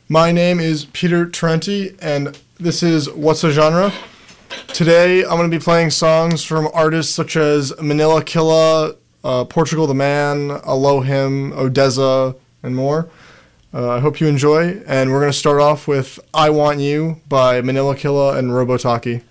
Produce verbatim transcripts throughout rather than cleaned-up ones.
My name is Peter Trenti, and this is What's a Genre? Today, I'm going to be playing songs from artists such as Manila Killa, uh, Portugal the Man, Elohim, Odessa, and more. Uh, I hope you enjoy, and we're going to start off with I Want You by Manila Killa and Robotaki.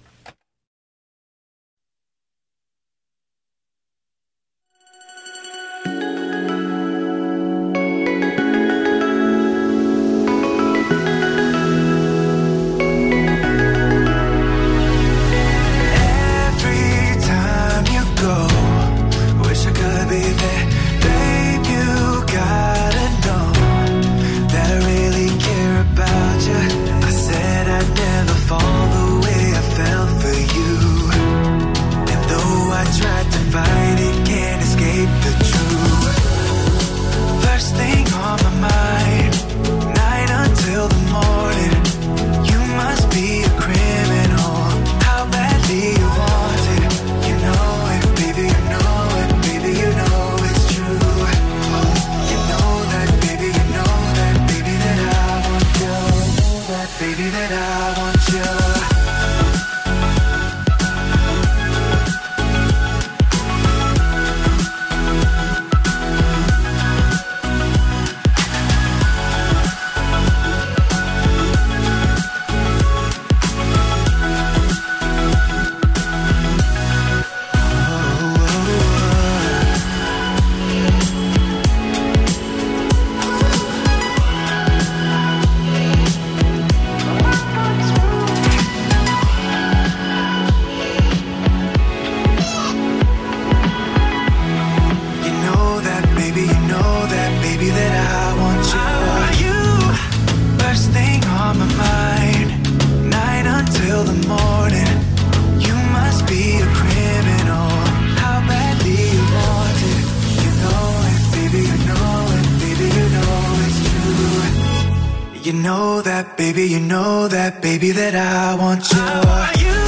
Baby, you know that, baby, that I want you. I want you.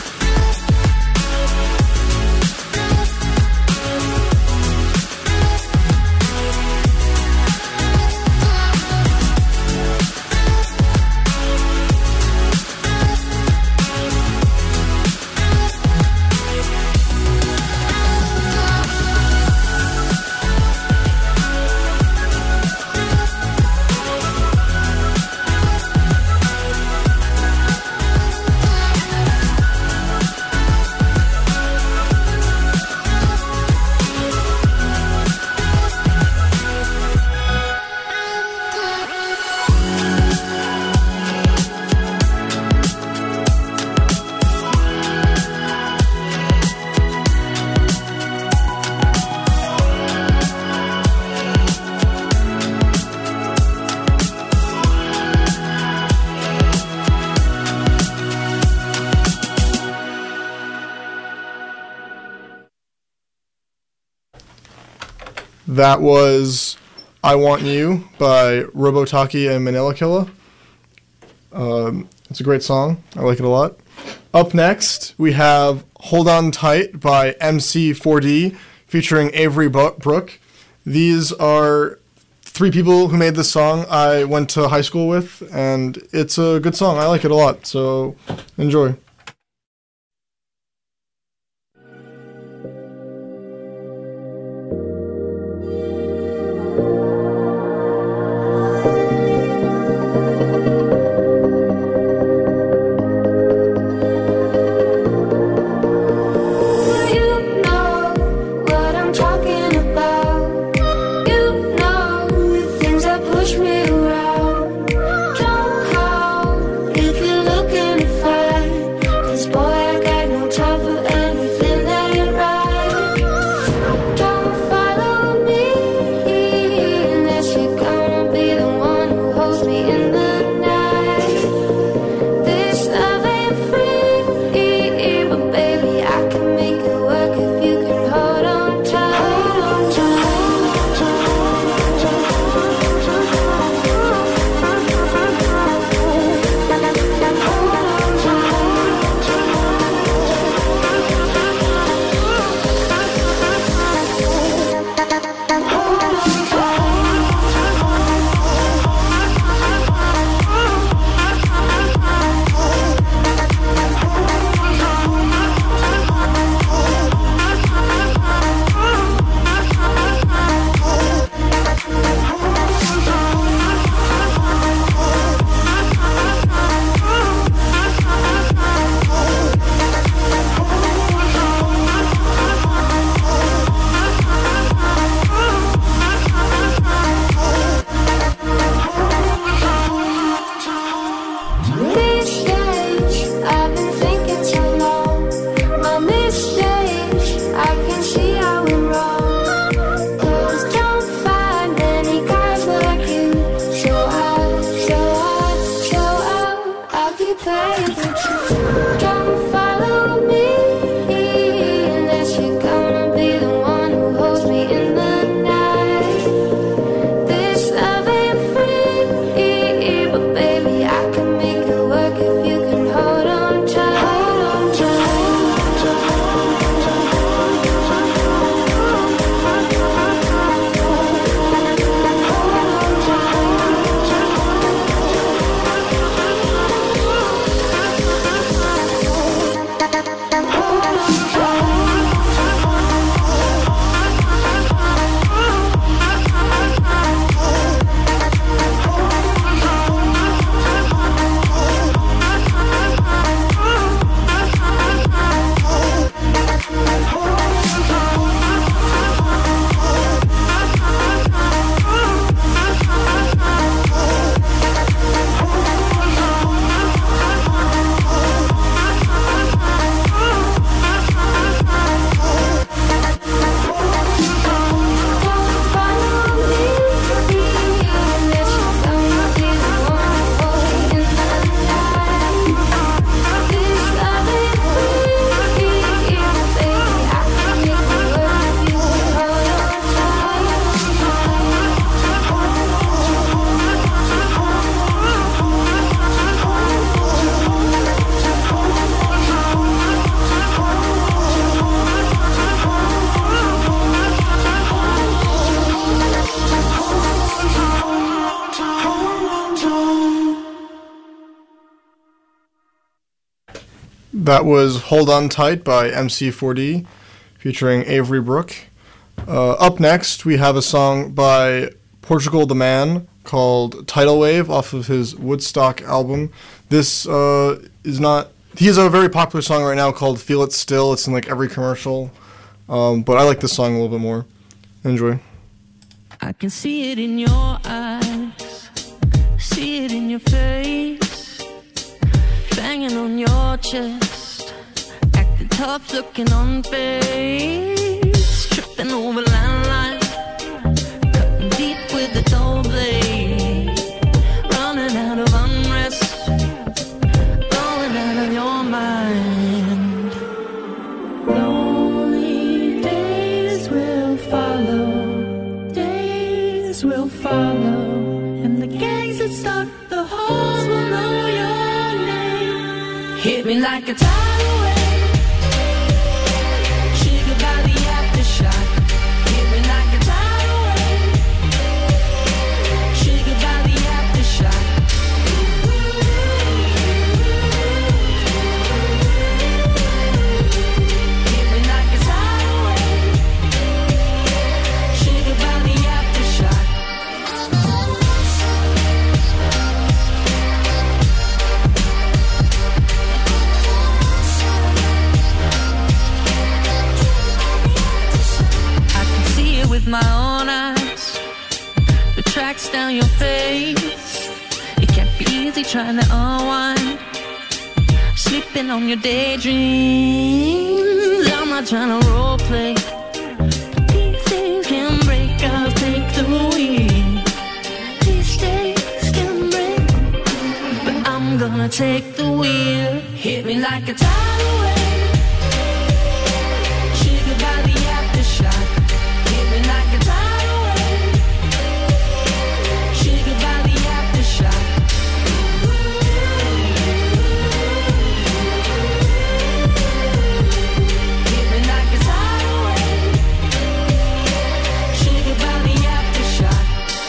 That was I Want You by Robotaki and Manila Killa. Um, it's a great song. I like it a lot. Up next, we have Hold On Tight by M C four D featuring Avery Brooke. These are three people who made this song I went to high school with, and it's a good song. I like it a lot, so enjoy. Push me around, don't call if you're looking to fight. That was Hold On Tight by M C four D featuring Avery Brooke. Uh, up next, we have a song by Portugal the Man called Tidal Wave off of his Woodstock album. This uh, is not... He has a very popular song right now called Feel It Still. It's in like every commercial. Um, but I like this song a little bit more. Enjoy. I can see it in your eyes, see it in your face, banging on your chest, acting tough, looking on face, tripping over landlines, cutting deep with a dull blade, running out of unrest, going out of your mind. Lonely days will follow, will follow, and the gangs that stalk the halls will know your name. Hit me like a tidal wave, triggered by the aftershock. Hit me like a tidal wave, triggered by the aftershock. Hit me like a tidal wave, triggered by the aftershock. With my own eyes, the tracks down your face. It can't be easy trying to unwind, sleeping on your daydreams. I'm not trying to role play, but these days can break. I'll take the wheel. These days can break, but I'm gonna take the wheel. Hit me like a tidal wave, triggered by the aftershock. Hit me like a tidal wave, triggered by the aftershock. Hit me like a tidal wave, triggered by the aftershock.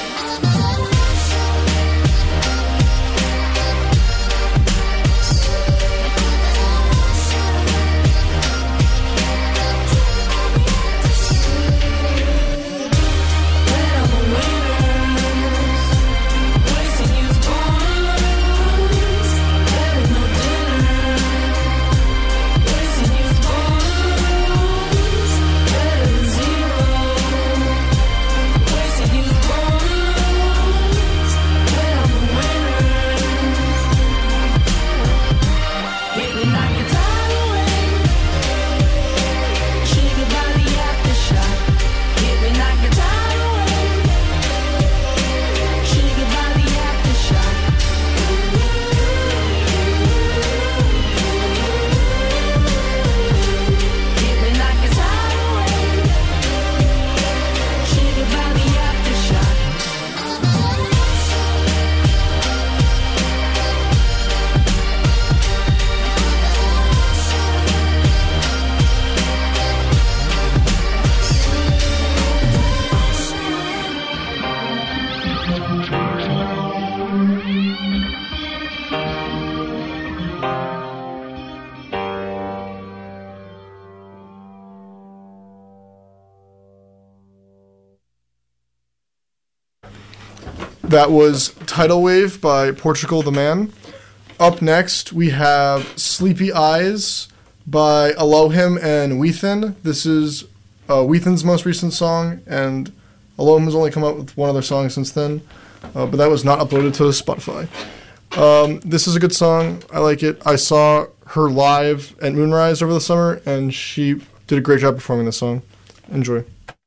That was Tidal Wave by Portugal the Man. Up next, we have Sleepy Eyes by Elohim and Weathen. This is uh, Weathen's most recent song, and Elohim has only come out with one other song since then, uh, but that was not uploaded to Spotify. Um, this is a good song. I like it. I saw her live at Moonrise over the summer, and she did a great job performing this song. Enjoy.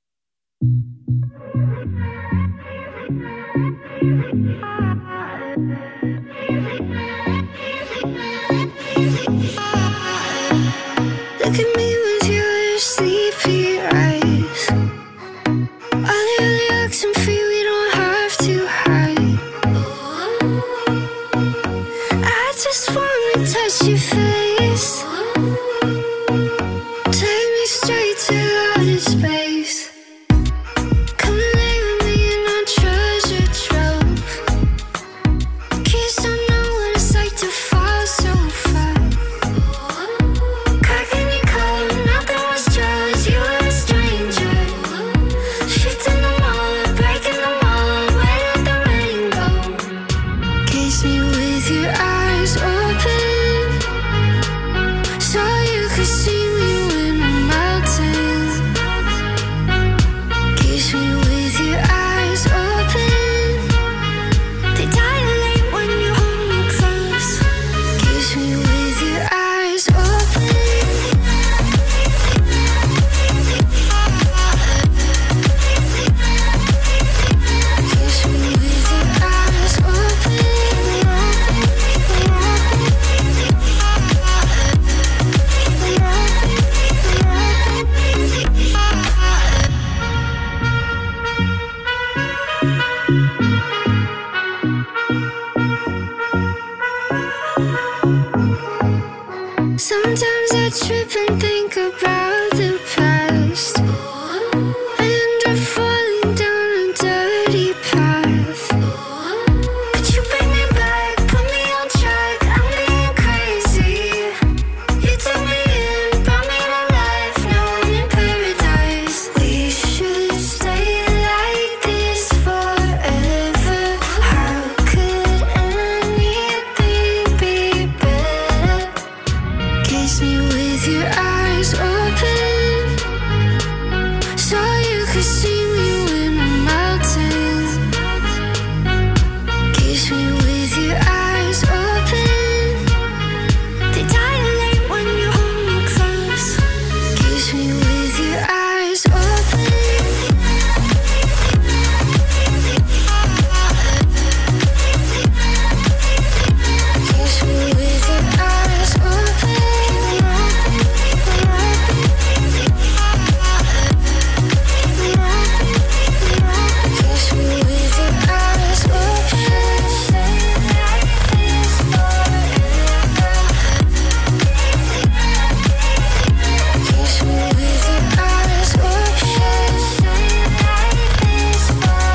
Look at me with your sleepy eyes. All the only asking for you, we don't have to hide. I just wanna touch your face, take me straight to outer space. Come and lay with me in our treasure trove. Kids don't know what it's like to fall so far. Kiss me with your eyes open, so you could see me when I'm melting. Kiss me with your eyes open, they dilate when you hold me close. Kiss me with your eyes open. Kiss me with your eyes open. Sometimes I trip and think about the past. I end up falling down a dirty path. But you bring me back, put me on track. I'm being crazy. You took me in, brought me to life. Now I'm in paradise. We should stay like this forever. How could anything be better? Kiss me with your eyes open, so you could see me when I'm melting. Kiss me with your eyes open, they dilate when you hold me close. Kiss me with your eyes open. Kiss me with your eyes open. Kiss me with your eyes open. Stay like this forever. Kiss me with your eyes open. Stay like this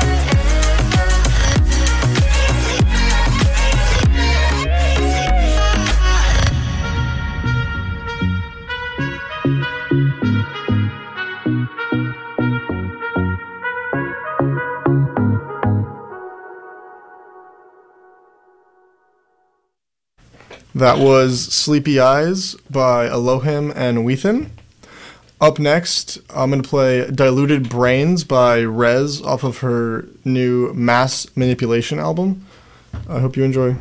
That was Sleepy Eyes by Elohim and Weethan. Up next, I'm going to play Diluted Brains by Rez off of her new Mass Manipulation album. I hope you enjoy.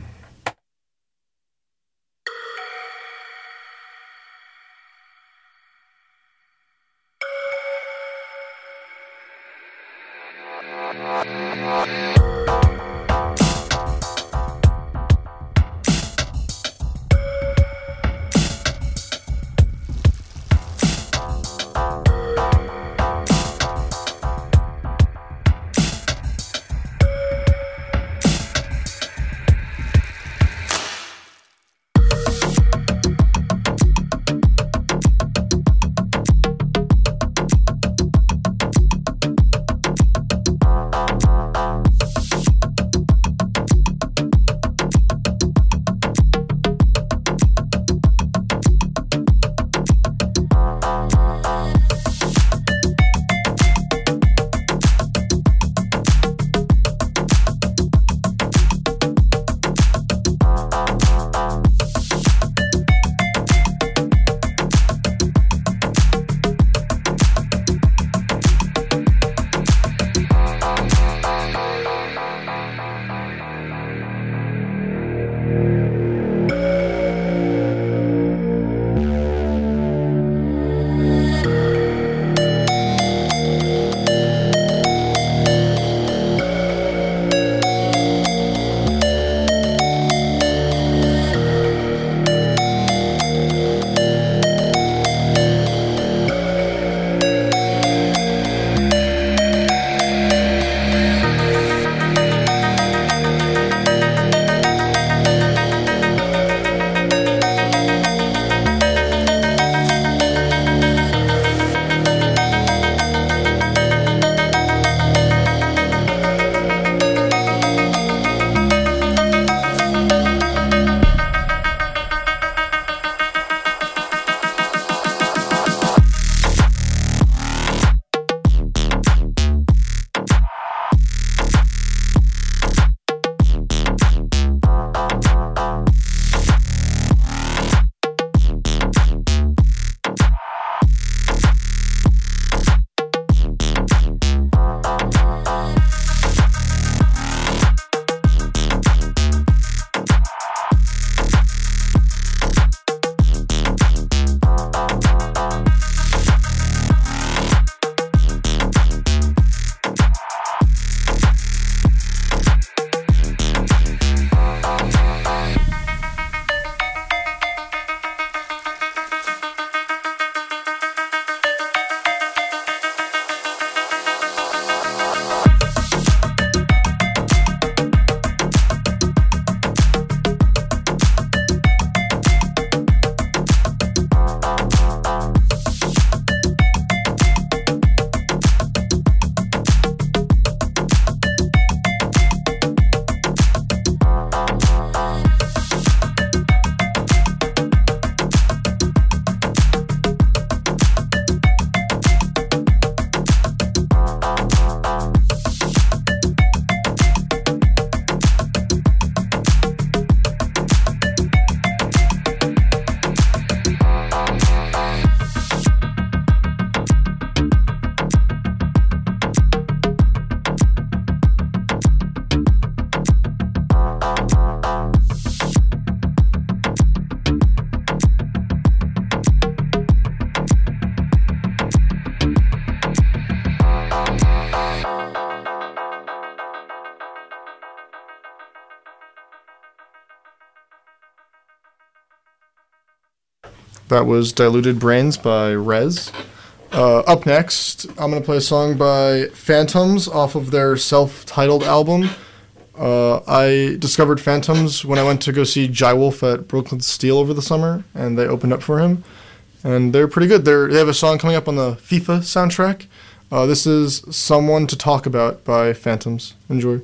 That was Diluted Brains by Rez. Uh, up next, I'm going to play a song by Phantoms off of their self-titled album. Uh, I discovered Phantoms when I went to go see Jai Wolf at Brooklyn Steel over the summer, and they opened up for him. And they're pretty good. They're, they have a song coming up on the FIFA soundtrack. Uh, this is Someone to Talk About by Phantoms. Enjoy.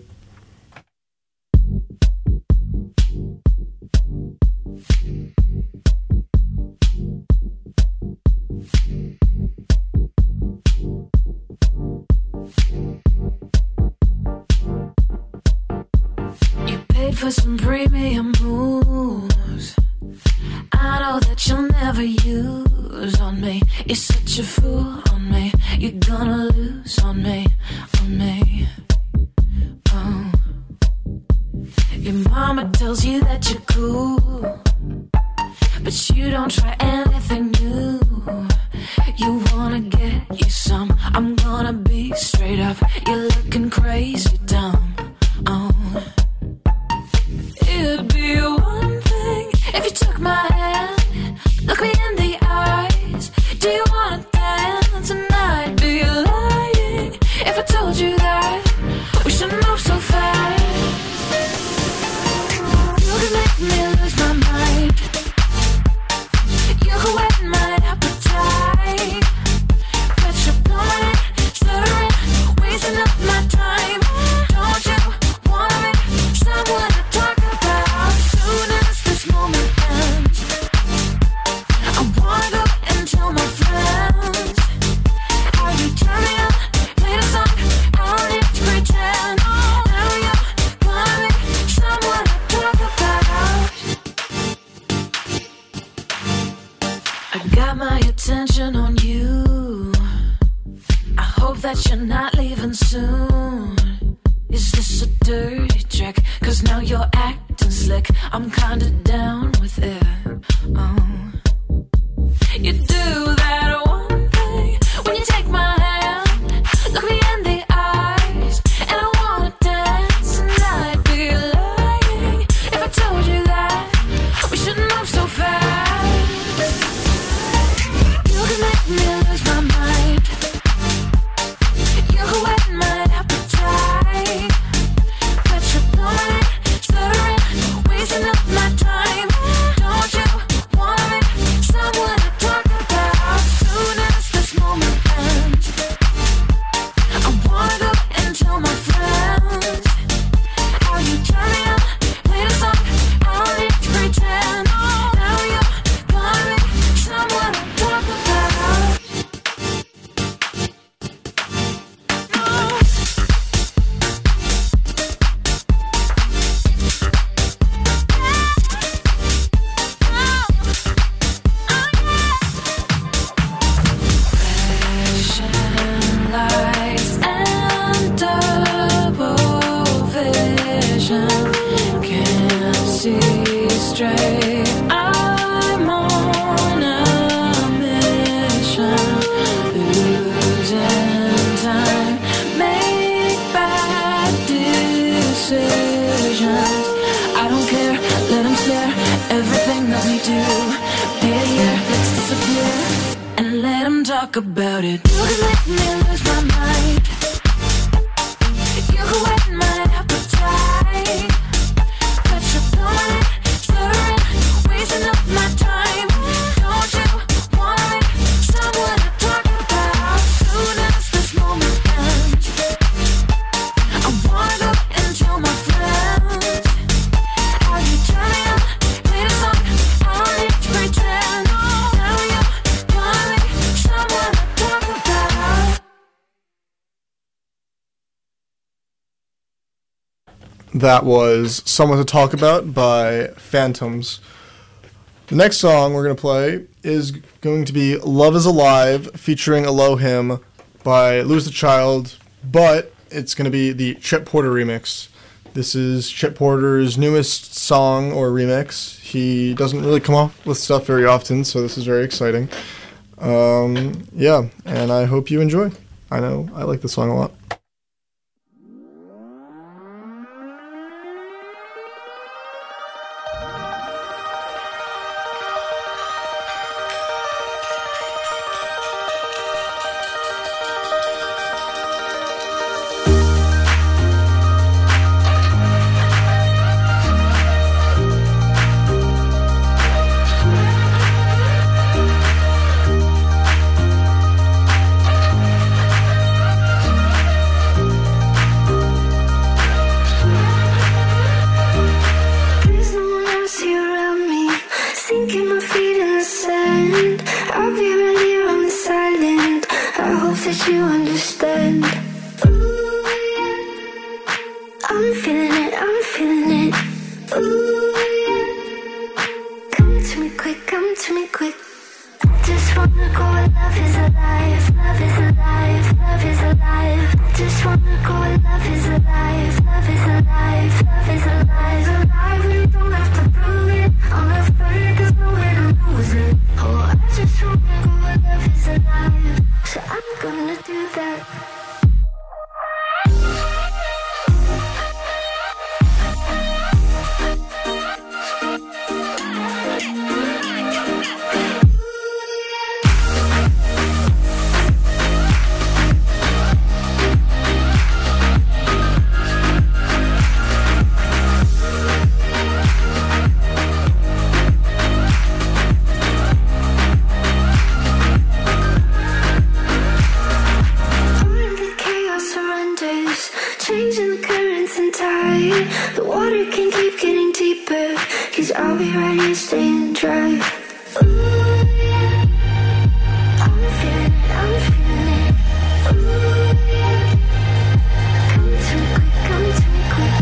You paid for some premium moves. I know that you'll never use on me. You're such a fool on me. You're gonna lose on me, on me. Oh. Your mama tells you that you're cool, but you don't try anything new. You wanna get you some. I'm gonna be straight up. You're looking crazy dumb. Oh. It'd be one thing if you took my hand, look me in the eyes. Do you wanna dance? And I'd be lying if I told you that we should move so fast. You can make me lose my mind. You can whet my appetite, but you're blowing it, stuttering, wasting up my time. Don't you wanna be someone to talk about? Soon as this moment ends, I wanna go and tell my friends how you turn me on, play the song, I don't need to pretend. Now you're gonna be someone to talk about. I got my attention on you. I hope that you're not leaving soon. Is this a dirty trick? Cause now you're acting slick. I'm kinda down with it. Oh. You do that one thing when you take my hand, look me in the eyes, and I wanna dance. And I'd be lying if I told you that we shouldn't move so fast. You can make me lose my mind. You can whet my appetite, but you're blowing it, stuttering, wasting up my time. Don't you wanna be someone to talk about? Soon as this moment ends, I wanna go and tell my friends how you turn me on, play the song, I don't need to pretend. Now you're gonna be someone to talk about. Flashing lights and double vision, can't see straight. I'm on a mission, losing time, make bad decisions. I don't care, let them stare. Everything that we do, failure, let's disappear and let them talk about it. You can make me lose my mind. You can whet my appetite, but you're blowing it, stuttering, wasting up my time. Don't you wanna be someone to talk about? Soon as this moment ends, I wanna go and tell my friends how you turn me on, play the song, I don't need to pretend. Now you're gonna be someone to talk about. That was Someone to Talk About by Phantoms. The next song we're going to play is going to be Love is Alive featuring Elohim by Lose the Child, but it's going to be the Chet Porter remix. This is Chet Porter's newest song or remix. He doesn't really come up with stuff very often, so this is very exciting. Um, yeah, and I hope you enjoy. I know I like the song a lot. you understand. Ooh, yeah. I'm feeling it, I'm feeling it. Ooh, yeah. Come to me quick, come to me quick. I just wanna go where love is alive, love is alive, love is alive. I just wanna go where love is alive, love is alive, love is alive. Alive, we don't have to prove it. I'm afraid there's no way to lose it. Oh, I just wanna go where love is alive. So I'm gonna do that. Changing the currents and tide. The water can keep getting deeper, cause I'll be right here staying dry. Ooh, yeah. I'm feeling it, I'm feeling it. Ooh, yeah. Come to me quick, come to me quick.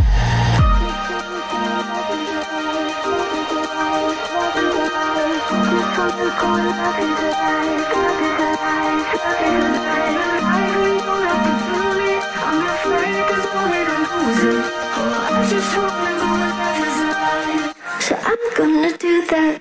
Love is alive, love is alive, love is alive, love is alive. Alive, we don't have to prove it. I'm afraid there's no way to lose it. Oh, I just wanna go where love is alive. So I'm gonna do that.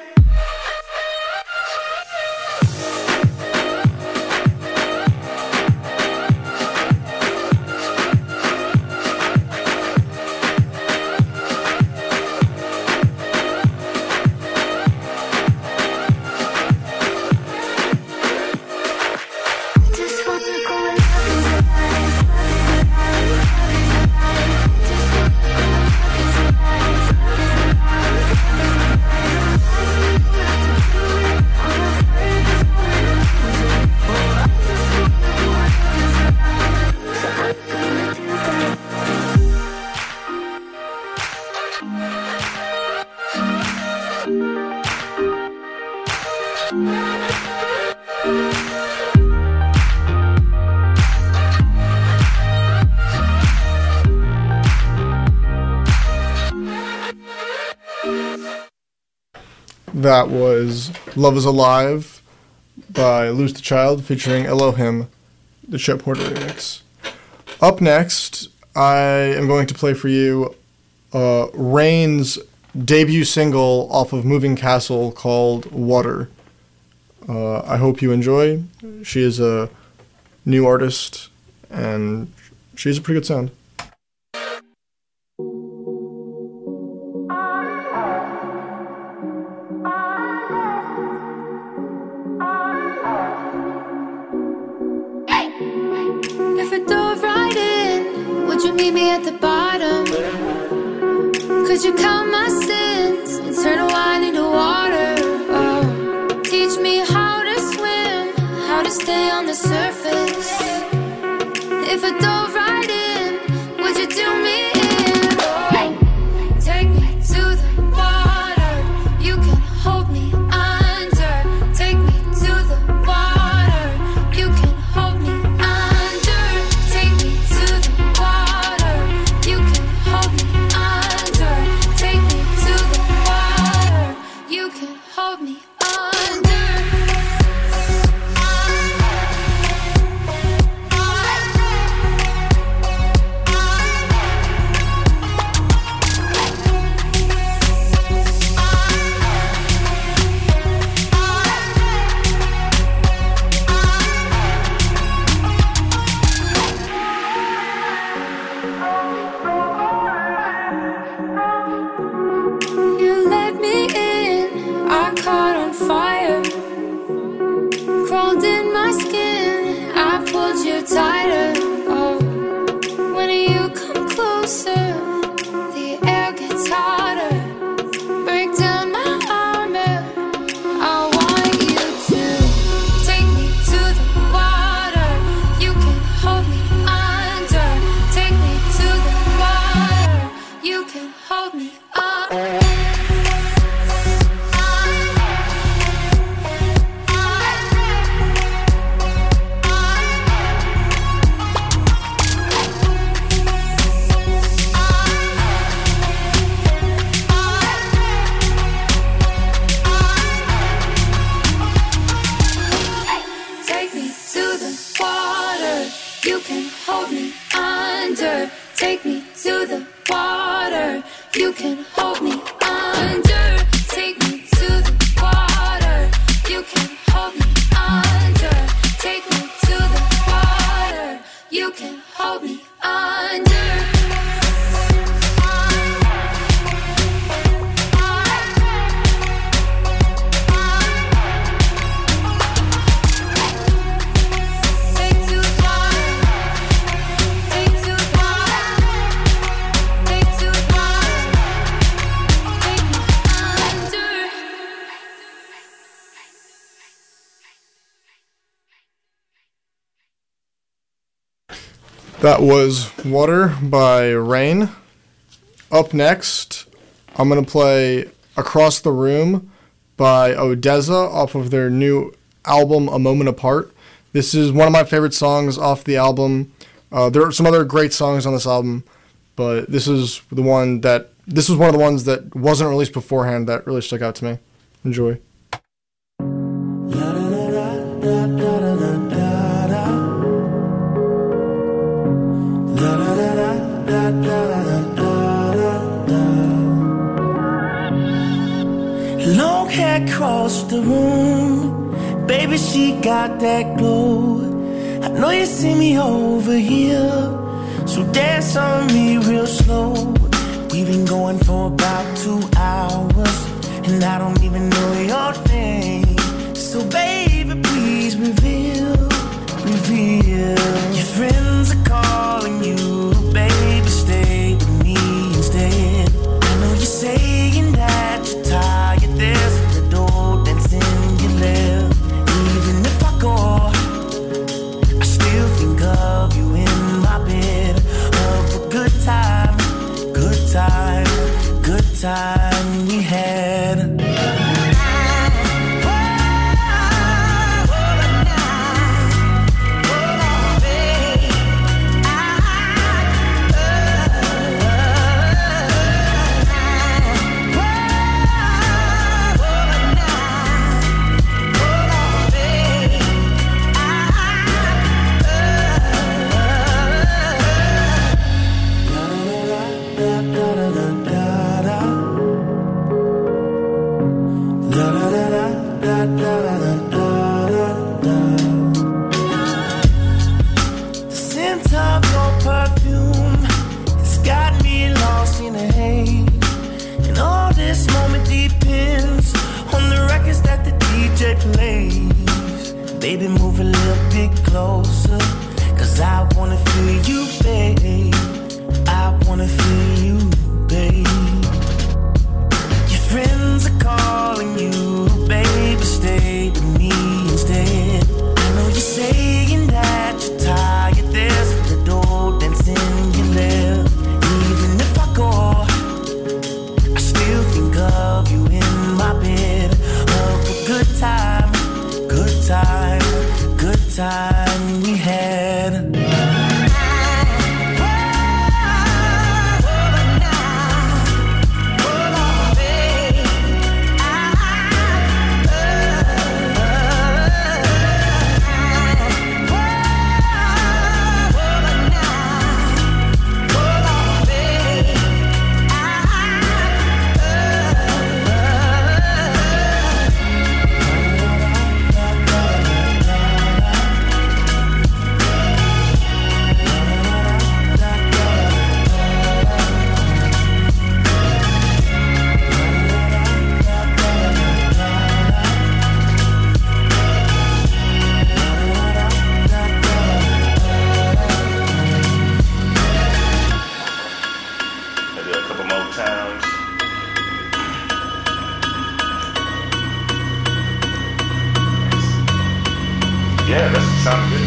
That was Love is Alive by Lose the Child featuring Elohim, the Chet Porter remix. Up next, I am going to play for you uh, Rain's debut single off of Moving Castle called Water. Uh, I hope you enjoy. She is a new artist, and she has a pretty good sound. Meet me at the bottom. Could you count my sins and turn a wine into water? Oh, teach me how to swim, how to stay on the surface. If I dove right in, would you do me in? Oh, take me to the water. You can hold me under. Take me to the water. You can hold me under. Take me to the water. You can hold me under. Take me to the water. You can hold me under. You let me in, I caught on fire. Crawled in my skin, I pulled you tighter. Oh, when you come closer, the air gets hotter. Break down my armor, I want you to take me to the water. You can hold me under. Take me to the water. You can hold me under. can hold me under, take me to the water. You can hold me under, take me to the water. You can hold me under, take me to the water. You can hold me under. That was Water by Rain. Up next, I'm going to play Across the Room by Odessa off of their new album, A Moment Apart. This is one of my favorite songs off the album. Uh, there are some other great songs on this album, but this is the one that, this was one of the ones that wasn't released beforehand that really stuck out to me. Enjoy. Long hair across the room, baby, she got that glow. I know you see me over here, so dance on me real slow. We've been going for about two hours, and I don't even know your name. So baby, please reveal, reveal. Your friends are calling you, baby, stay with me instead. I know you're saying that you're tired. There's the door that's in your left. Even if I go, I still think of you in my bed. Of a good time, good time, good time we had. Baby, move a little bit closer, cause I wanna feel you, babe. I wanna feel you, babe. Your friends are calling you, baby, stay with me instead. I know you're saying that you're tired. There's the door that's in your left. Even if I go, I still think of you in my bed. Of a good time, good time, good time we had. Yeah, that sounds good.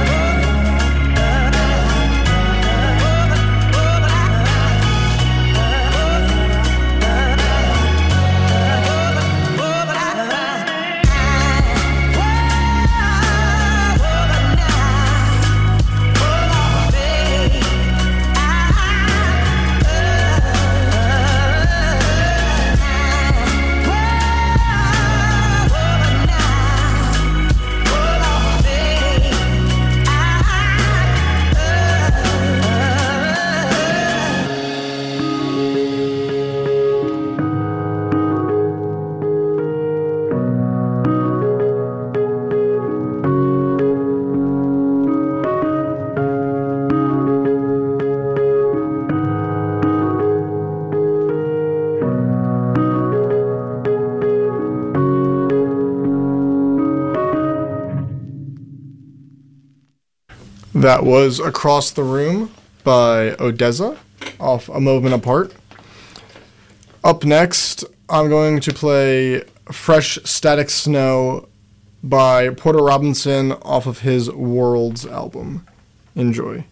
Oh, That was Across the Room by Odessa off A Moment Apart. Up next, I'm going to play Fresh Static Snow by Porter Robinson off of his Worlds album. Enjoy.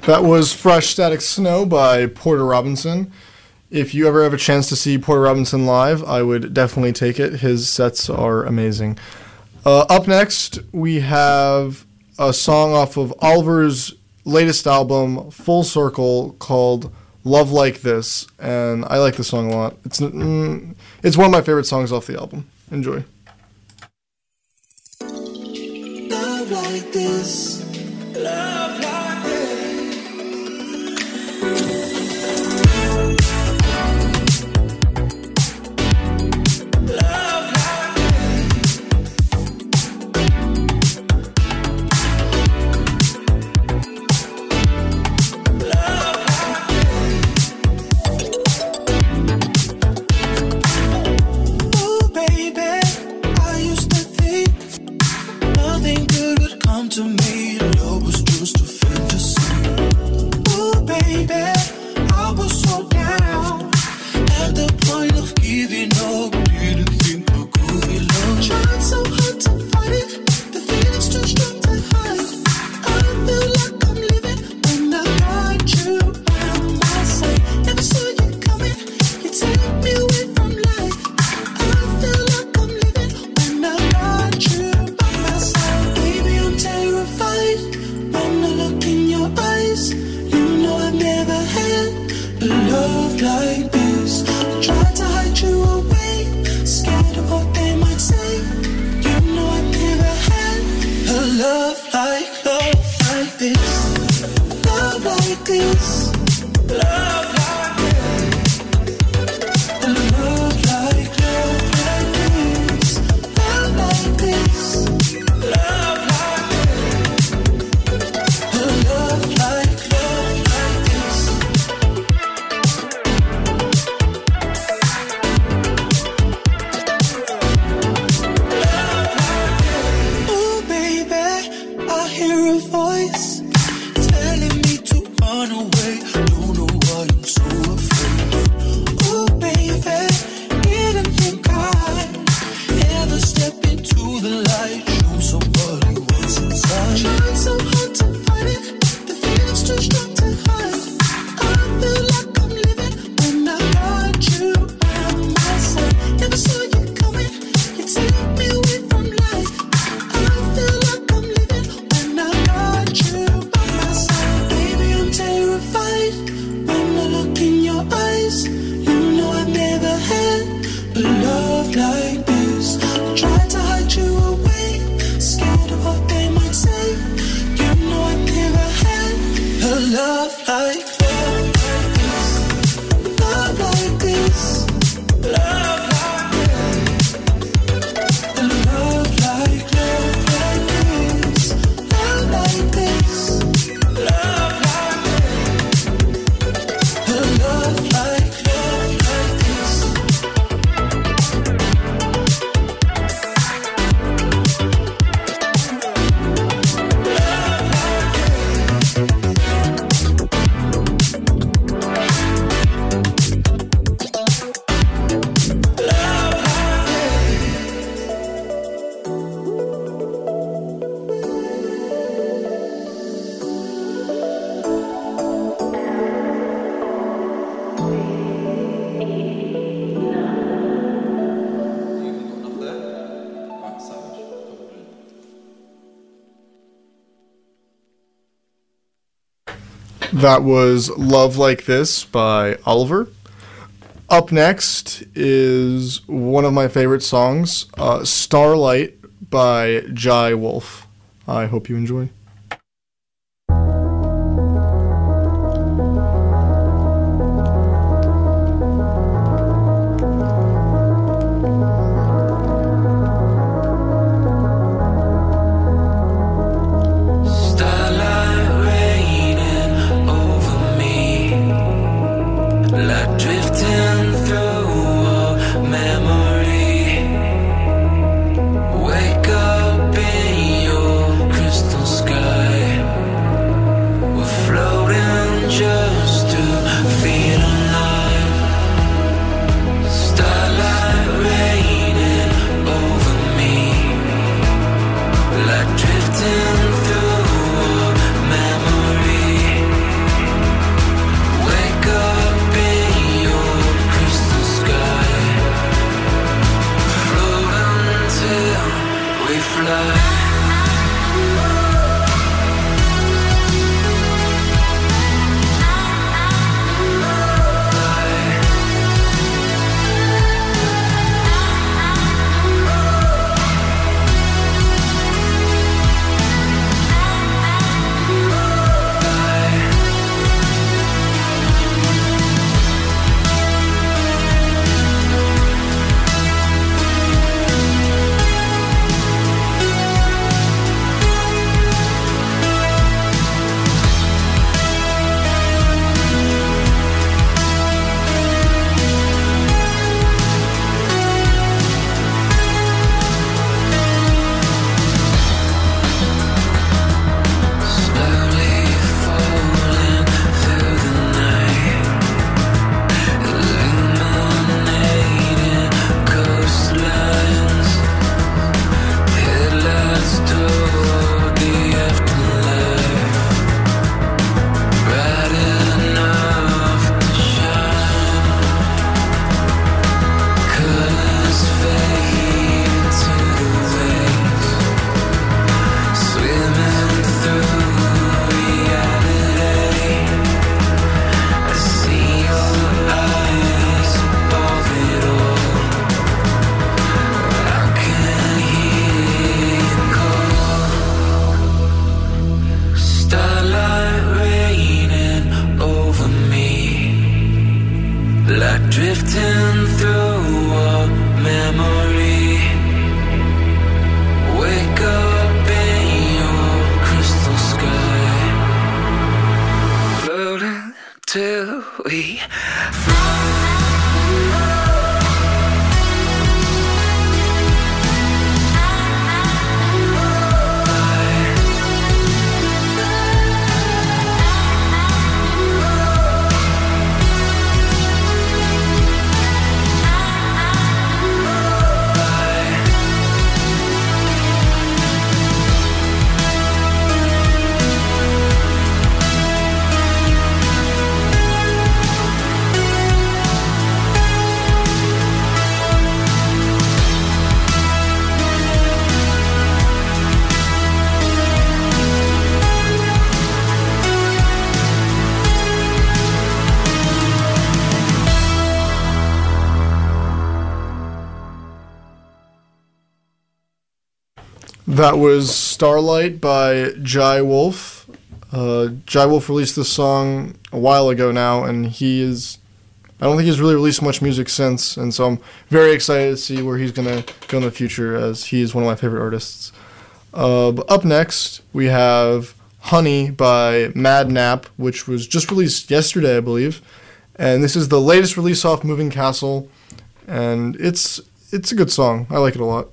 That was Fresh Static Snow by Porter Robinson. If you ever have a chance to see Porter Robinson live, I would definitely take it. His sets are amazing. Uh, up next, we have a song off of Oliver's latest album, Full Circle, called Love Like This, and I like this song a lot. It's mm, it's one of my favorite songs off the album. Enjoy. Love like this, love like this. Love like this. Love like this. Oh, baby, I used to think nothing good would come to me. Love was just a fantasy. Oh, baby, I was so down at the point of giving up. Didn't think I could be loved. Tried so hard to fight it. The feeling's too strong to hide. I feel like I'm living when I got you by my side. Never saw you coming. You take me away from life. I feel like I'm living when I got you by my side. Baby, I'm terrified when I look in your eyes. You know I've never had a love like this. I tried to hide you away, scared of what they might say. You know I've never had a love like, love like this. Love like this. Love like this. A love like, love like this. Love like this. Love like this. A love like, love like this. Oh, baby, I hear a voice telling me to run away. Don't know why I'm so afraid. Oh, baby, didn't think I'd ever step into the light, show somebody what's inside. Tried so hard to fight it, the feeling's too strong to hide. I feel like I'm living when I got you by my side. Never saw you coming, you take me away from life. I feel like I'm living when I got you by my side. Baby, I'm terrified when I look in your eyes. You know I've never had a love like this. I tried to hide you away, scared of what they might say. You know I've never had a love like, love like this. Love like this. Love like this. A love like, love like this. Love like this. Love like this. A love like, love like this. That was Love Like This by Oliver. Up next is one of my favorite songs, uh, Starlight by Jai Wolf. I hope you enjoy. Starlight raining over me, like drifting through a memory. Wake up in your crystal sky. drifting through a memory. Wake up in your crystal sky, floating till we That was Starlight by Jai Wolf. Uh, Jai Wolf released this song a while ago now, and he is, I don't think he's really released much music since, and so I'm very excited to see where he's going to go in the future, as he is one of my favorite artists. Uh, but up next, we have Honey by Mad Nap, which was just released yesterday, I believe, and this is the latest release off Moving Castle, and it's it's a good song. I like it a lot.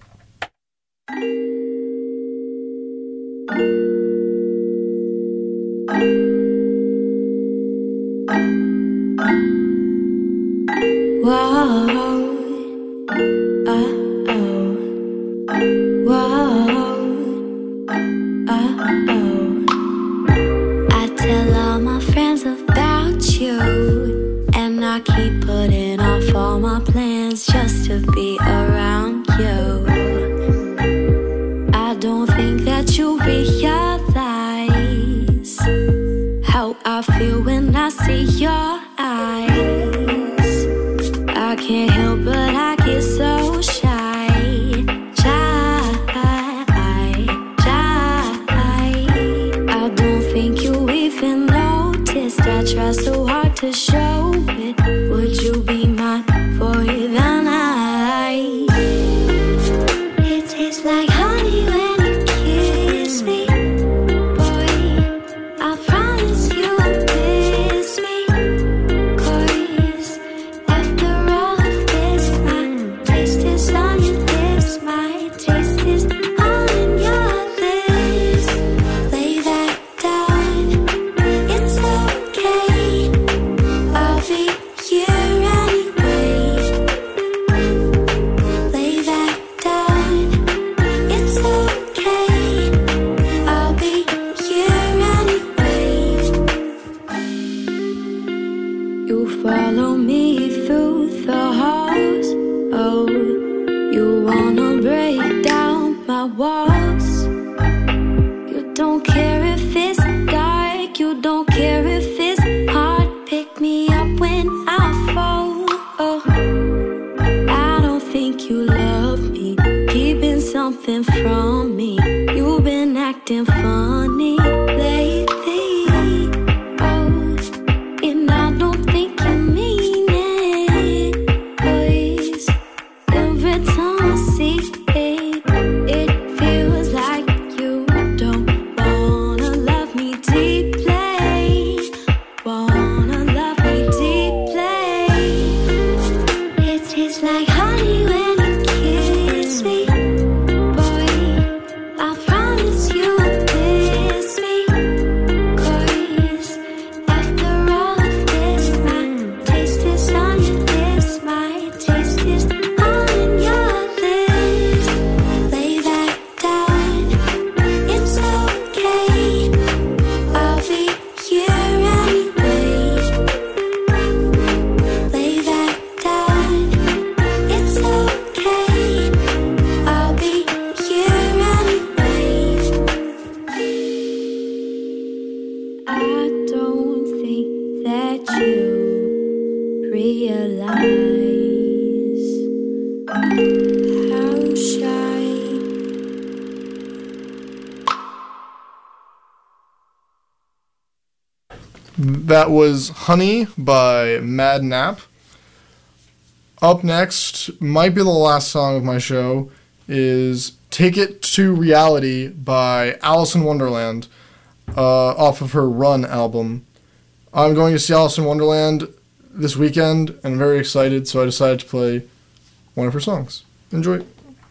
Whoa, uh-oh, whoa, uh-oh. I tell all my friends about you, and I keep putting off all my plans just to be around you. I don't think that you realize how I feel when I see your eyes. I can't help but I get so shy, shy, shy. I don't think you even noticed I try so hard to show it. Would you be mine for the night? It tastes like honey when you kiss me, boy. I promise you won't miss me, 'cause after all of this, my taste is on your lips, my taste is all in your lips. Lay that down, it's okay, I'll be here anyway. Lay that down, it's okay, I'll be here anyway. You follow me through the halls, oh, you wanna break down my walls. You don't care if it's dark, you don't care if it's hard. Pick me up when I fall, oh. I don't think you love me, keeping something from me. You've been acting funny lately, oh, and I don't think you mean it, 'cause every time I see it, it feels like you don't wanna love me deeply, wanna love me deeply. It tastes like honey when you kiss me, boy. I promise you won't miss me, 'cause after all of this, my taste is on your lips, my taste is all in your lips. Lay that down, it's okay, I'll be here anyway. Lay that down, it's okay, I'll be here anyway. I don't think that you realize how shy. That was Honey by Mad Nap. Up next, might be the last song of my show, is Take It to Reality by Alice in Wonderland, uh, off of her Run album. I'm going to see Alice in Wonderland this weekend, and I'm very excited, so I decided to play one of her songs. Enjoy.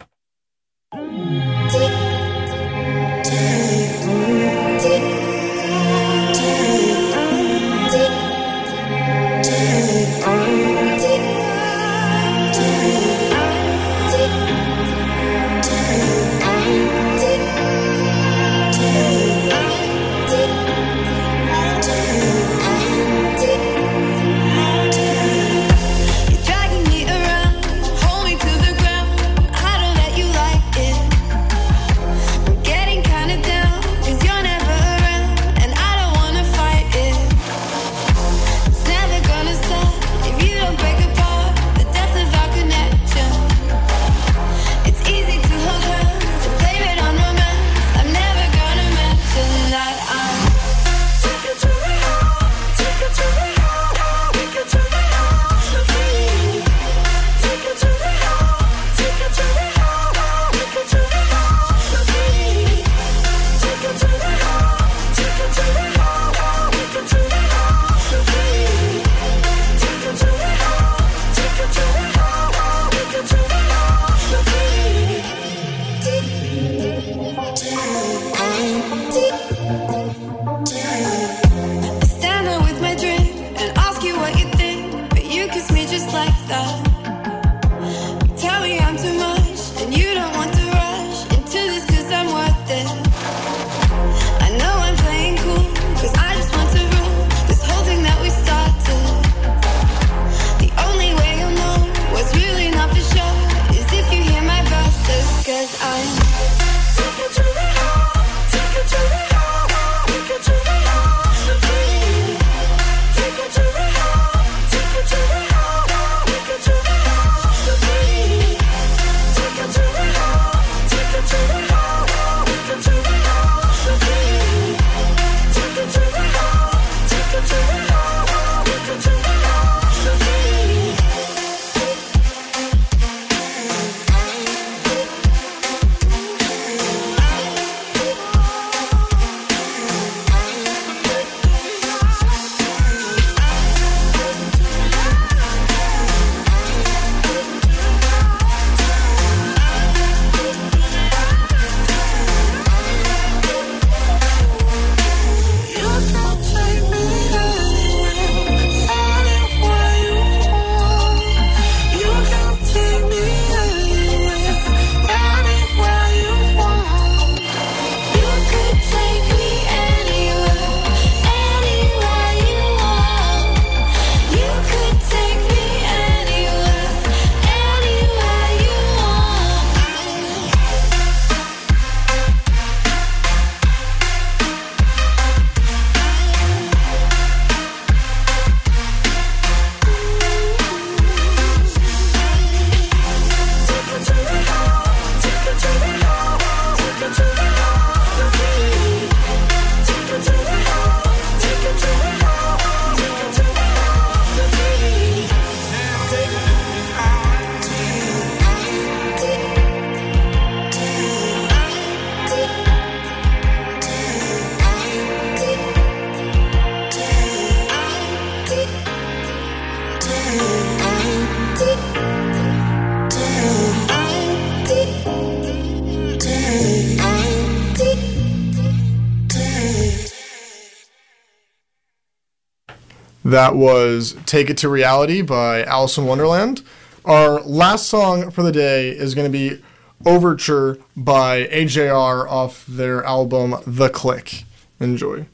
That was Take It to Reality by Alice in Wonderland. Our last song for the day is going to be Overture by A J R off their album The Click. Enjoy.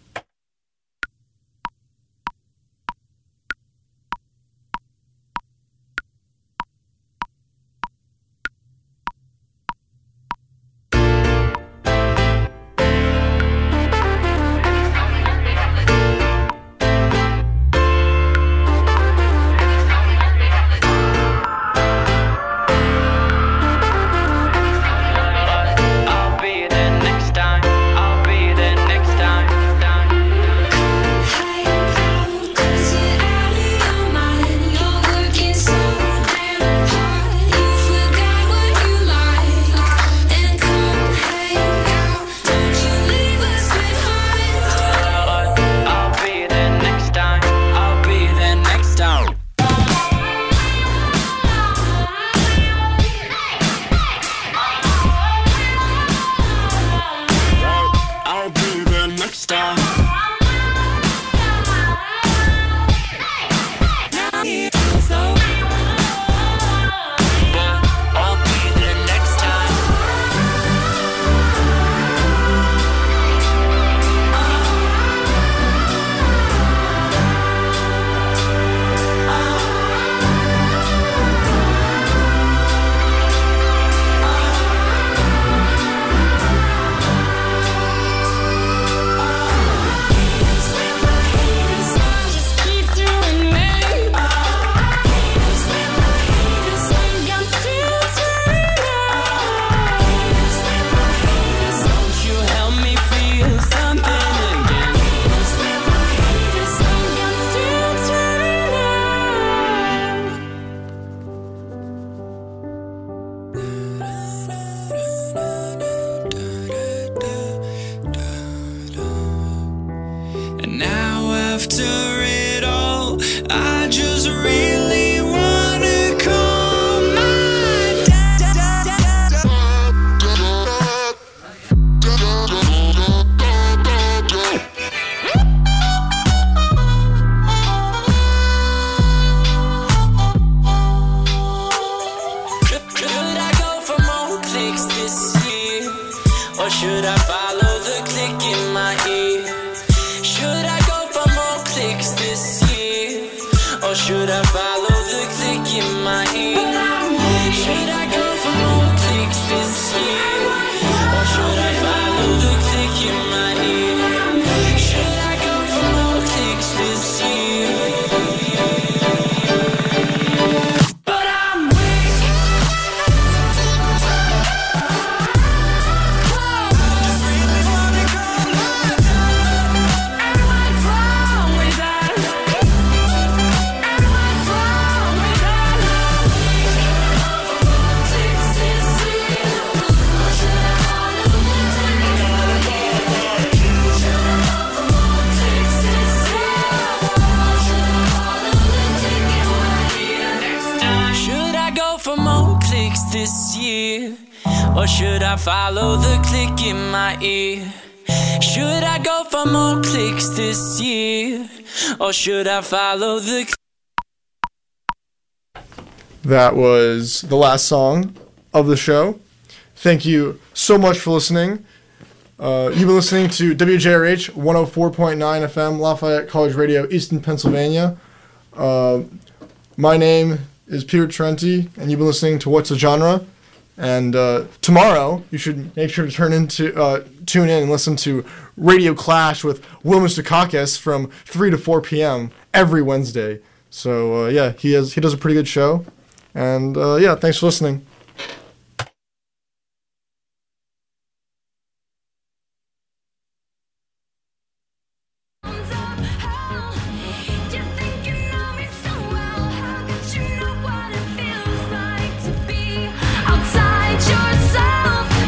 I'll be there next time. I'll be there next time. or should I follow the click in my ear? Should I go for more clicks this year, or should I follow the click in my ear? Should I go for more clicks this year? But I'm weak. Just really wanna go high. And what's wrong with that? And what's wrong with that? Clicks this year, or should I follow the clicks this year? Should I go for more clicks this year, or should I follow the click in my ear? Should I go for more clicks this year, or should I follow the cl- That was the last song of the show. Thank you so much for listening. Uh, you've been listening to W J R H one oh four point nine F M, Lafayette College Radio, Easton, Pennsylvania. Uh, my name is Peter Trenti, and you've been listening to What's a Genre. And uh, tomorrow, you should make sure to turn into uh, tune in and listen to Radio Clash with Will Mistakakis from three to four p.m. every Wednesday. So uh, yeah, he has he does a pretty good show. And uh, yeah, thanks for listening.